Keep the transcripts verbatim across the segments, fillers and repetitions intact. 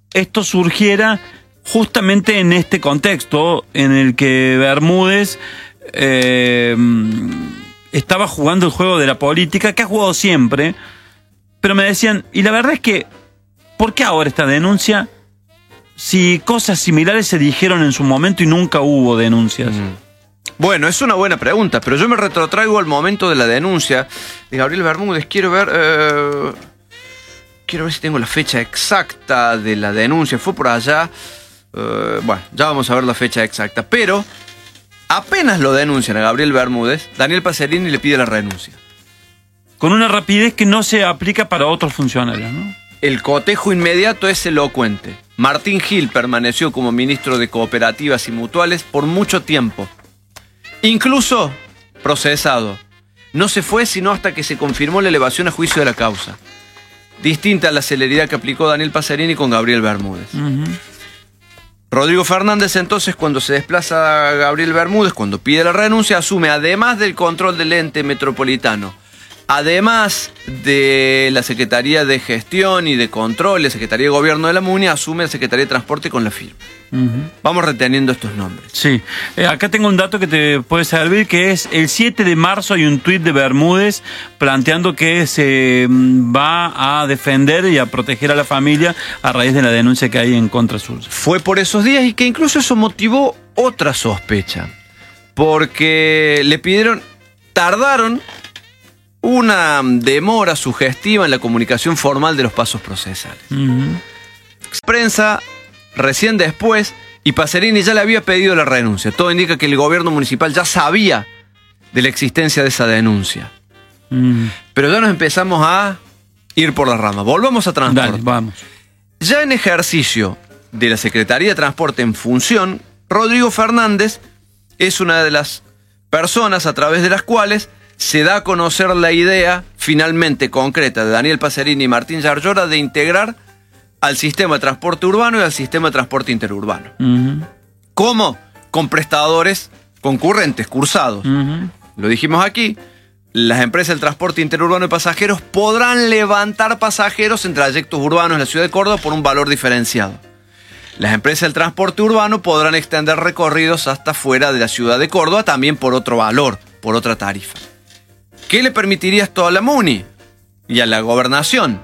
esto surgiera justamente en este contexto en el que Bermúdez eh, estaba jugando el juego de la política, que ha jugado siempre, pero me decían, y la verdad es que, ¿por qué ahora esta denuncia si cosas similares se dijeron en su momento y nunca hubo denuncias? Mm. Bueno, es una buena pregunta, pero yo me retrotraigo al momento de la denuncia de Gabriel Bermúdez. Quiero ver... Eh, quiero ver si tengo la fecha exacta de la denuncia. Fue por allá... Eh, bueno, ya vamos a ver la fecha exacta. Pero apenas lo denuncian a Gabriel Bermúdez, Daniel Pacerini le pide la renuncia. Con una rapidez que no se aplica para otros funcionarios, ¿no? El cotejo inmediato es elocuente. Martín Gil permaneció como ministro de Cooperativas y Mutuales por mucho tiempo. Incluso procesado. No se fue sino hasta que se confirmó la elevación a juicio de la causa. Distinta a la celeridad que aplicó Daniel Pacerini con Gabriel Bermúdez. Uh-huh. Rodrigo Fernández, entonces, cuando se desplaza a Gabriel Bermúdez, cuando pide la renuncia, asume, además del control del ente metropolitano, además de la Secretaría de Gestión y de Control, la Secretaría de Gobierno de la MUNI, asume la Secretaría de Transporte con la firma. Uh-huh. Vamos reteniendo estos nombres. Sí, eh, acá tengo un dato que te puede servir, que es el siete de marzo hay un tuit de Bermúdez planteando que se va a defender y a proteger a la familia a raíz de la denuncia que hay en contra suya. Fue por esos días y que incluso eso motivó otra sospecha, porque le pidieron, tardaron una demora sugestiva en la comunicación formal de los pasos procesales. Uh-huh. Prensa recién después, y Pacerini ya le había pedido la renuncia. Todo indica que el gobierno municipal ya sabía de la existencia de esa denuncia. Uh-huh. Pero ya nos empezamos a ir por las ramas. Volvamos a transporte. Dale, vamos. Ya en ejercicio de la Secretaría de Transporte en función, Rodrigo Fernández es una de las personas a través de las cuales se da a conocer la idea finalmente concreta de Daniel Pacerini y Martín Yarlora de integrar al sistema de transporte urbano y al sistema de transporte interurbano. Uh-huh. ¿Cómo? Con prestadores concurrentes, cursados. Uh-huh. Lo dijimos aquí, las empresas del transporte interurbano de pasajeros podrán levantar pasajeros en trayectos urbanos en la ciudad de Córdoba por un valor diferenciado. Las empresas del transporte urbano podrán extender recorridos hasta fuera de la ciudad de Córdoba también por otro valor, por otra tarifa. ¿Qué le permitiría esto a la MUNI y a la gobernación?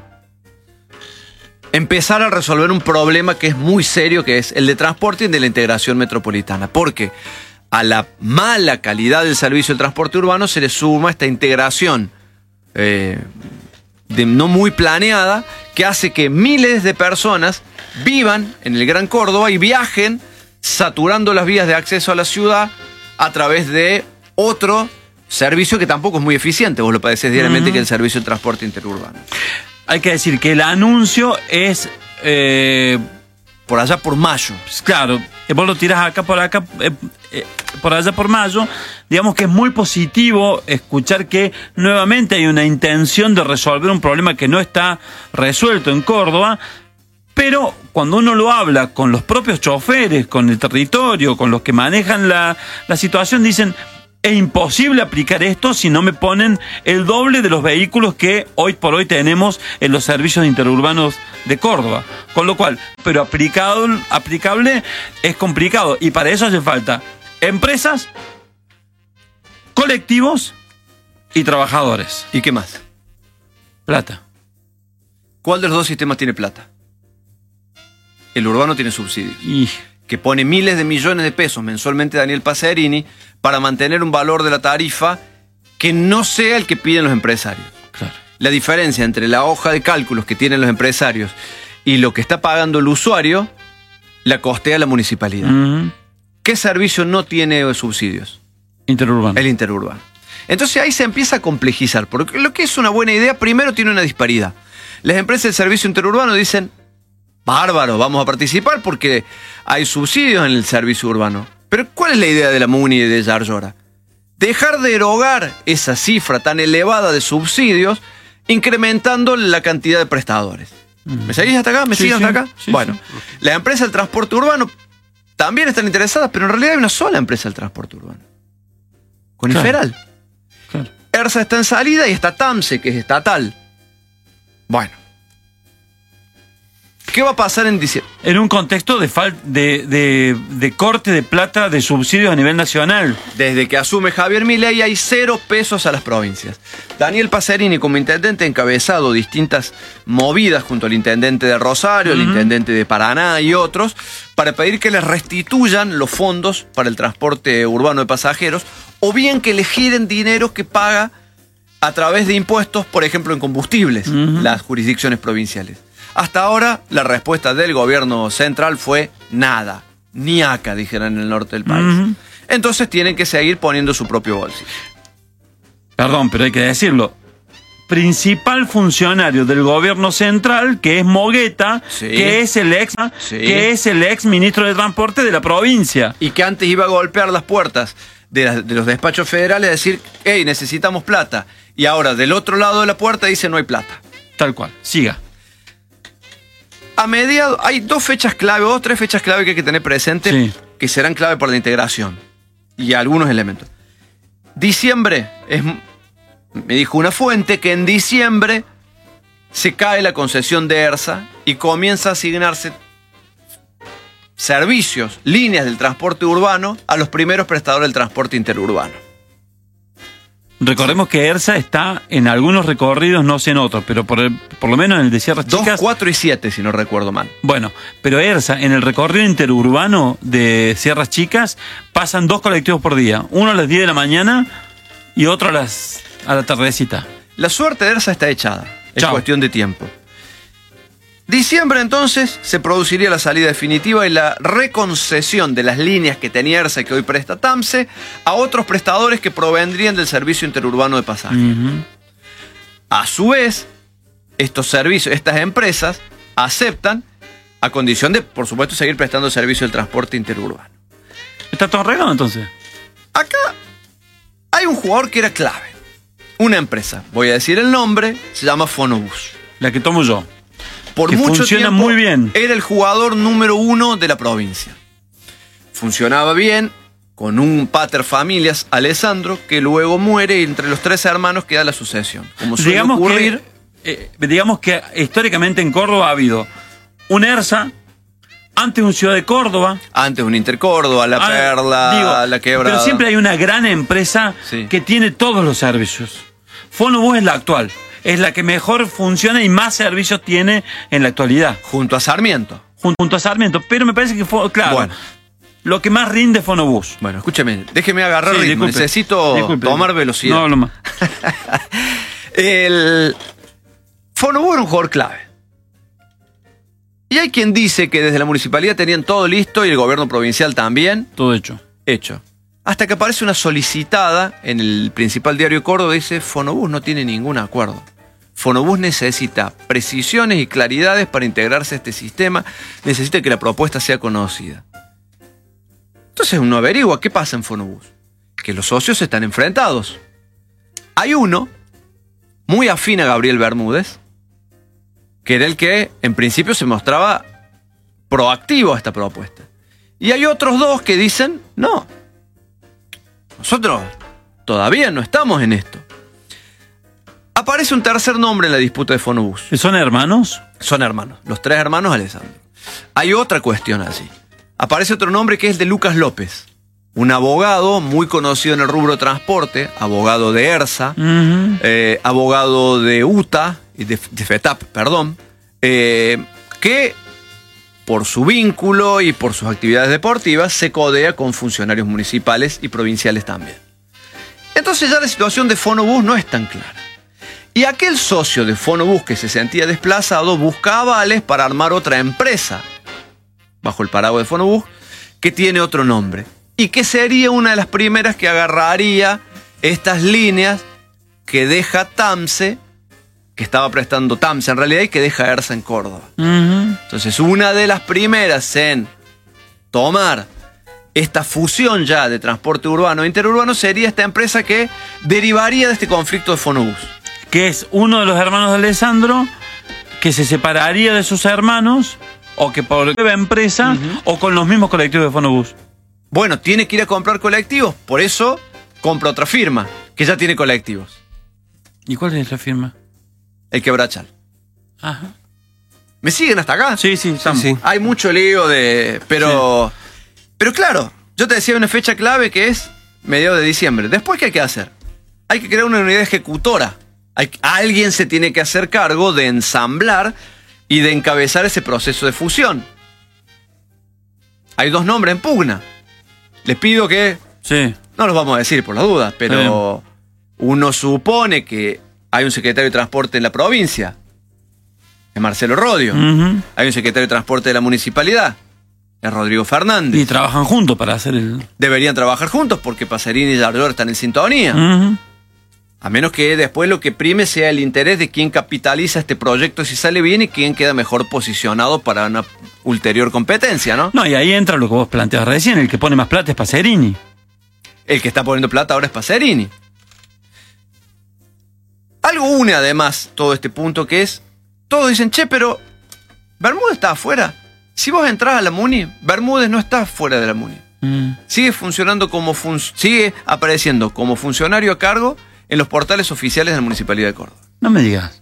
Empezar a resolver un problema que es muy serio, que es el de transporte y de la integración metropolitana. Porque a la mala calidad del servicio del transporte urbano se le suma esta integración eh, de no muy planeada que hace que miles de personas vivan en el Gran Córdoba y viajen saturando las vías de acceso a la ciudad a través de otro servicio que tampoco es muy eficiente, vos lo padecés diariamente, uh-huh. que es el servicio de transporte interurbano. Hay que decir que el anuncio es eh, por allá por mayo. Claro, vos lo tirás acá por acá, eh, eh, por allá por mayo. Digamos que es muy positivo escuchar que nuevamente hay una intención de resolver un problema que no está resuelto en Córdoba, pero cuando uno lo habla con los propios choferes, con el territorio, con los que manejan la, la situación, dicen: es imposible aplicar esto si no me ponen el doble de los vehículos que hoy por hoy tenemos en los servicios interurbanos de Córdoba. Con lo cual, pero aplicado, aplicable es complicado. Y para eso hace falta empresas, colectivos y trabajadores. ¿Y qué más? Plata. ¿Cuál de los dos sistemas tiene plata? El urbano tiene subsidios. Y... que pone miles de millones de pesos mensualmente Daniel Pacerini para mantener un valor de la tarifa que no sea el que piden los empresarios. Claro. La diferencia entre la hoja de cálculos que tienen los empresarios y lo que está pagando el usuario la costea la municipalidad. Uh-huh. ¿Qué servicio no tiene subsidios? Interurbano. El interurbano. Entonces ahí se empieza a complejizar, porque lo que es una buena idea primero tiene una disparidad. Las empresas del servicio interurbano dicen: bárbaro, vamos a participar porque hay subsidios en el servicio urbano. Pero ¿cuál es la idea de la MUNI y de Yarlora? Dejar de erogar esa cifra tan elevada de subsidios, incrementando la cantidad de prestadores. ¿Me seguís hasta acá? ¿Me sí, siguen sí, hasta acá? Sí, bueno, sí. Las empresas del transporte urbano también están interesadas, pero en realidad hay una sola empresa del transporte urbano. Coniferal. Claro. ERSA está en salida y está TAMSE, que es estatal. Bueno. ¿Qué va a pasar en diciembre? En un contexto de, fal de, de, de corte de plata de subsidios a nivel nacional. Desde que asume Javier Milei hay cero pesos a las provincias. Daniel Pacerini, como intendente, ha encabezado distintas movidas junto al intendente de Rosario, uh-huh. el intendente de Paraná y otros, para pedir que les restituyan los fondos para el transporte urbano de pasajeros, o bien que le giren dinero que paga a través de impuestos, por ejemplo, en combustibles, uh-huh. las jurisdicciones provinciales. Hasta ahora, la respuesta del gobierno central fue nada, ni acá, dijeron en el norte del país. Uh-huh. Entonces tienen que seguir poniendo su propio bolsillo. Perdón, pero hay que decirlo. Principal funcionario del gobierno central, que es Mogueta, sí. que es el ex, sí. que es el ex ministro de Transporte de la provincia. Y que antes iba a golpear las puertas de, la, de los despachos federales a decir, hey, necesitamos plata. Y ahora, del otro lado de la puerta, dice, no hay plata. Tal cual. Siga. A mediados, hay dos fechas clave, dos o tres fechas clave que hay que tener presentes, sí. que serán clave para la integración y algunos elementos. Diciembre, es, me dijo una fuente que en diciembre se cae la concesión de ERSA y comienza a asignarse servicios, líneas del transporte urbano a los primeros prestadores del transporte interurbano. Recordemos que ERSA está en algunos recorridos, no sé en otros, pero por, el, por lo menos en el de Sierras Chicas. dos, cuatro y siete, si no recuerdo mal. Bueno, pero ERSA, en el recorrido interurbano de Sierras Chicas, pasan dos colectivos por día. Uno a las diez de la mañana y otro a, las, a la tardecita. La suerte de ERSA está echada. Es Chao. cuestión de tiempo. Diciembre, entonces, se produciría la salida definitiva y la reconcesión de las líneas que tenía ERSA y que hoy presta TAMSE a otros prestadores que provendrían del servicio interurbano de pasajes. Uh-huh. A su vez, estos servicios, estas empresas aceptan a condición de, por supuesto, seguir prestando servicio del transporte interurbano. ¿Está todo arreglado entonces? Acá hay un jugador que era clave. Una empresa, voy a decir el nombre, se llama Fonobús. La que tomo yo. Por que mucho funciona tiempo muy bien. Era el jugador número uno de la provincia. Funcionaba bien, con un pater familias, Alessandro, que luego muere y entre los tres hermanos queda la sucesión. Como suele digamos ocurrir. Que, eh, digamos que históricamente en Córdoba ha habido un ERSA, antes un Ciudad de Córdoba. Antes un Intercórdoba, La ah, Perla, digo, La Quebrada. Pero siempre hay una gran empresa sí. que tiene todos los servicios. Fonobús es la actual. Es la que mejor funciona y más servicios tiene en la actualidad. Junto a Sarmiento. Junto a Sarmiento. Pero me parece que fue, claro, bueno. lo que más rinde es Fonobús. Bueno, escúcheme, déjeme agarrar sí, ritmo. Disculpe, Necesito disculpe, tomar velocidad. No, no más. El Fonobús era un jugador clave. Y hay quien dice que desde la municipalidad tenían todo listo y el gobierno provincial también. Todo hecho. Hecho. Hasta que aparece una solicitada en el principal diario Córdoba y dice, Fonobús no tiene ningún acuerdo. Fonobús necesita precisiones y claridades para integrarse a este sistema, necesita que la propuesta sea conocida. Entonces uno averigua qué pasa en Fonobús, que los socios están enfrentados. Hay uno, muy afín a Gabriel Bermúdez, que era el que en principio se mostraba proactivo a esta propuesta. Y hay otros dos que dicen, no, nosotros todavía no estamos en esto. Aparece un tercer nombre en la disputa de Fonobús. ¿Son hermanos? Son hermanos. Los tres hermanos Alessandro. Hay otra cuestión allí. Aparece otro nombre que es el de Lucas López. Un abogado muy conocido en el rubro de transporte. Abogado de ERSA. Uh-huh. eh, abogado de UTA. De, de FETAP, perdón. Eh, que por su vínculo y por sus actividades deportivas se codea con funcionarios municipales y provinciales también. Entonces ya la situación de Fonobús no es tan clara. Y aquel socio de Fonobús que se sentía desplazado buscaba avales para armar otra empresa, bajo el paraguas de Fonobús, que tiene otro nombre. Y que sería una de las primeras que agarraría estas líneas que deja TAMSE, que estaba prestando TAMSE en realidad, y que deja ERSA en Córdoba. Uh-huh. Entonces, una de las primeras en tomar esta fusión ya de transporte urbano e interurbano sería esta empresa que derivaría de este conflicto de Fonobús. Que es uno de los hermanos de Alessandro, que se separaría de sus hermanos, o que por nueva empresa, uh-huh. o con los mismos colectivos de Fonobús. Bueno, tiene que ir a comprar colectivos, por eso compra otra firma, que ya tiene colectivos. ¿Y cuál es la firma? El Quebrachal. Ajá. ¿Me siguen hasta acá? Sí, sí, estamos. Sí, sí. Hay mucho lío de... Pero, sí. pero claro, yo te decía una fecha clave que es mediados de diciembre. Después, ¿qué hay que hacer? Hay que crear una unidad ejecutora. Hay, alguien se tiene que hacer cargo de ensamblar y de encabezar ese proceso de fusión. Hay dos nombres en pugna. Les pido que... Sí. No los vamos a decir por las dudas, pero uno supone que hay un secretario de transporte en la provincia, es Marcelo Rodio. Uh-huh. Hay un secretario de transporte de la municipalidad, es Rodrigo Fernández. Y trabajan juntos para hacer el... Deberían trabajar juntos porque Pacerini y Yardor están en sintonía. Uh-huh. A menos que después lo que prime sea el interés de quién capitaliza este proyecto si sale bien y quién queda mejor posicionado para una ulterior competencia, ¿no? No, y ahí entra lo que vos planteabas recién, el que pone más plata es Pacerini. El que está poniendo plata ahora es Pacerini. Algo une además todo este punto que es, todos dicen, che, pero Bermúdez está afuera. Si vos entras a la Muni, Bermúdez no está fuera de la Muni. Mm. Sigue funcionando como fun- sigue apareciendo como funcionario a cargo en los portales oficiales de la Municipalidad de Córdoba. No me digas.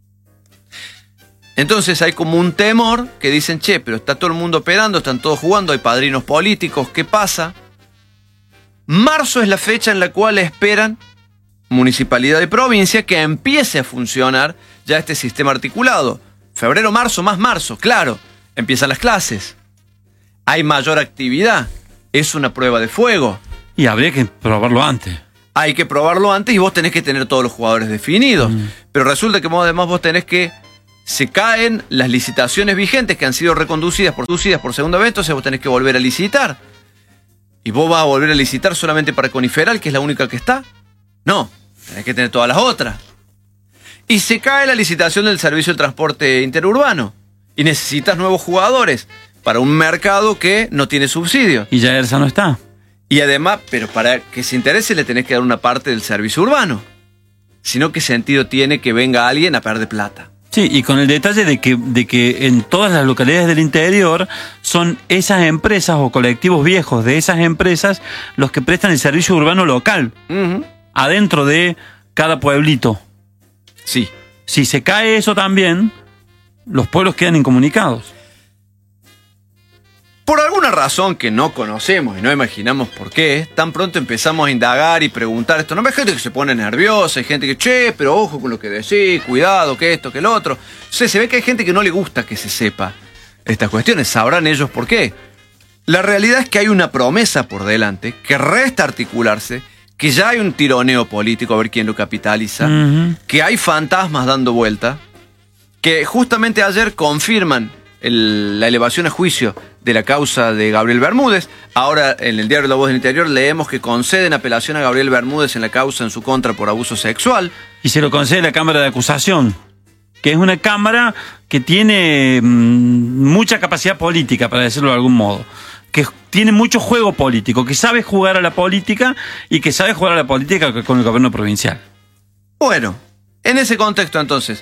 Entonces hay como un temor que dicen, che, pero está todo el mundo operando, están todos jugando, hay padrinos políticos, ¿qué pasa? Marzo es la fecha en la cual esperan municipalidad y provincia que empiece a funcionar ya este sistema articulado. Febrero, marzo, más marzo, claro, empiezan las clases. Hay mayor actividad, es una prueba de fuego. Y habría que probarlo antes. Hay que probarlo antes y vos tenés que tener todos los jugadores definidos. Mm. Pero resulta que vos, además vos tenés que... Se caen las licitaciones vigentes que han sido reconducidas por, por segunda vez, entonces vos tenés que volver a licitar. ¿Y vos vas a volver a licitar solamente para Coniferal, que es la única que está? No, tenés que tener todas las otras. Y se cae la licitación del servicio de transporte interurbano. Y necesitas nuevos jugadores para un mercado que no tiene subsidio. Y ya Ersa no está. Y además, pero para que se interese le tenés que dar una parte del servicio urbano. Si no, ¿qué sentido tiene que venga alguien a perder plata? Sí, y con el detalle de que, de que en todas las localidades del interior son esas empresas o colectivos viejos de esas empresas los que prestan el servicio urbano local, uh-huh. adentro de cada pueblito. Sí. Si se cae eso también, los pueblos quedan incomunicados. Por alguna razón que no conocemos y no imaginamos por qué, tan pronto empezamos a indagar y preguntar esto. No hay gente que se pone nerviosa, hay gente que, che, pero ojo con lo que decís, cuidado, que esto, que lo otro. Entonces se ve que hay gente que no le gusta que se sepa estas cuestiones. Sabrán ellos por qué. La realidad es que hay una promesa por delante que resta articularse, que ya hay un tironeo político a ver quién lo capitaliza, uh-huh. que hay fantasmas dando vuelta, que justamente ayer confirman el, la elevación a juicio de la causa de Gabriel Bermúdez. Ahora en el diario La Voz del Interior leemos que conceden apelación a Gabriel Bermúdez en la causa en su contra por abuso sexual. Y se lo concede la Cámara de Acusación, que es una cámara que tiene mmm, mucha capacidad política, para decirlo de algún modo, que tiene mucho juego político, que sabe jugar a la política y que sabe jugar a la política con el gobierno provincial. Bueno, en ese contexto entonces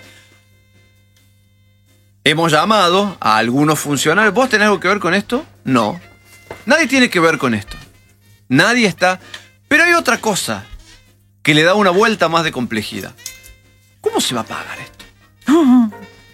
hemos llamado a algunos funcionarios. ¿Vos tenés algo que ver con esto? No. Nadie tiene que ver con esto. Nadie está... Pero hay otra cosa que le da una vuelta más de complejidad. ¿Cómo se va a pagar esto? Uh-huh.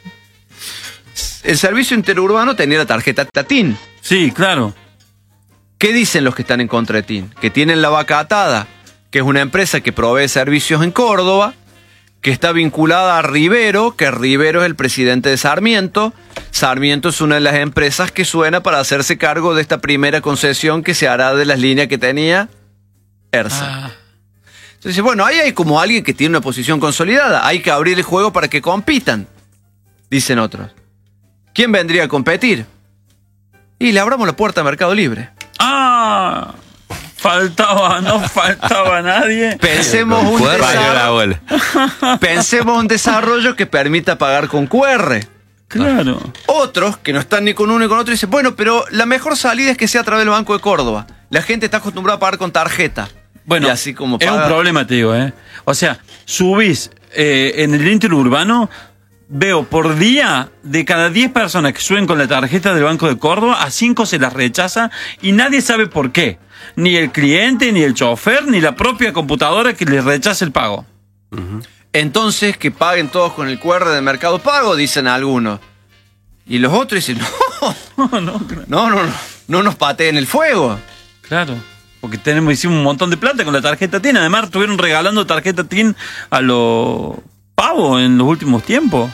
El servicio interurbano tenía la tarjeta TIN. Sí, claro. ¿Qué dicen los que están en contra de TIN? Que tienen la vaca atada, que es una empresa que provee servicios en Córdoba, que está vinculada a Rivero, que Rivero es el presidente de Sarmiento. Sarmiento es una de las empresas que suena para hacerse cargo de esta primera concesión que se hará de las líneas que tenía Ersa. Ah. Entonces, bueno, ahí hay como alguien que tiene una posición consolidada. Hay que abrir el juego para que compitan, dicen otros. ¿Quién vendría a competir? Y le abramos la puerta a Mercado Libre. ¡Ah! Faltaba, no faltaba nadie. Pensemos un, desarrollo, pensemos un desarrollo que permita pagar con Q R. Claro. Otros, que no están ni con uno ni con otro, dicen, bueno, pero la mejor salida es que sea a través del Banco de Córdoba. La gente está acostumbrada a pagar con tarjeta. Bueno, y así como es paga... un problema, te digo, ¿eh? O sea, subís eh, en el interurbano, veo por día, de cada diez personas que suben con la tarjeta del Banco de Córdoba, a cinco se las rechaza y nadie sabe por qué. Ni el cliente, ni el chofer, ni la propia computadora que les rechaza el pago. Uh-huh. Entonces, que paguen todos con el Q R de Mercado Pago, dicen algunos. Y los otros dicen, no, No, no, claro. no, no, no, no nos pateen el fuego. Claro. Porque tenemos, hicimos un montón de plata con la tarjeta TIN. Además, estuvieron regalando tarjeta TIN a los pavos en los últimos tiempos.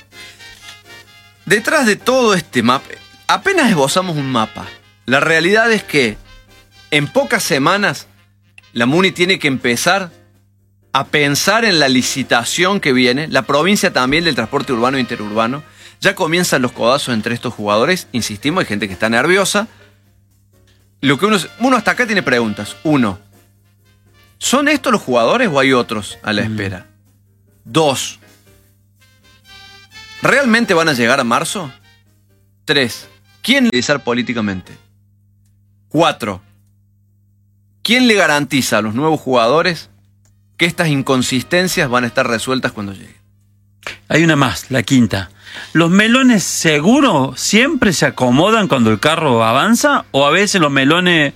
Detrás de todo este mapa, apenas esbozamos un mapa. La realidad es que en pocas semanas la MUNI tiene que empezar a pensar en la licitación que viene. La provincia también del transporte urbano e interurbano. Ya comienzan los codazos entre estos jugadores. Insistimos, hay gente que está nerviosa. Lo que uno, uno hasta acá tiene preguntas. Uno, ¿son estos los jugadores o hay otros a la espera? Dos, ¿realmente van a llegar a marzo? Tres, ¿quién liderar políticamente? Cuatro, ¿quién le garantiza a los nuevos jugadores que estas inconsistencias van a estar resueltas cuando lleguen? Hay una más, la quinta. ¿Los melones seguro siempre se acomodan cuando el carro avanza? ¿O a veces los melones...?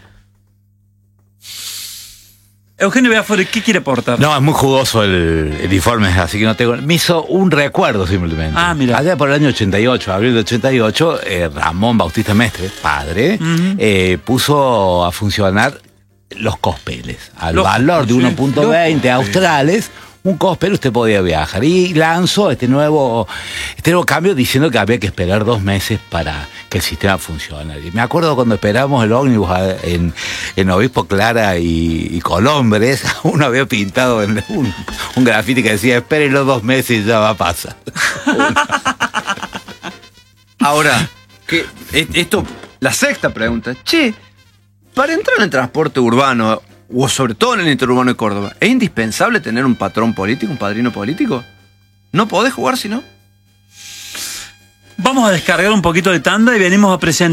Eugenio Beafor, ¿qué quiere aportar? No, es muy jugoso el, el informe, así que no tengo... Me hizo un recuerdo simplemente. Ah, mira. Allá por el año ochenta y ocho, abril de ochenta y ocho, eh, Ramón Bautista Mestre, padre, uh-huh. eh, puso a funcionar los cospeles. Al los, valor de sí, uno punto veinte australes, un cospel usted podía viajar. Y lanzó este nuevo, este nuevo cambio diciendo que había que esperar dos meses para que el sistema funcionara. Y me acuerdo cuando esperamos el ómnibus en, en Obispo Clara y, y Colombres, uno había pintado en un, un grafiti que decía, espere los dos meses y ya va a pasar. Ahora, que esto, la sexta pregunta, che, para entrar en el transporte urbano, o sobre todo en el interurbano de Córdoba, ¿es indispensable tener un patrón político, un padrino político? ¿No podés jugar si no? Vamos a descargar un poquito de tanda y venimos a presentar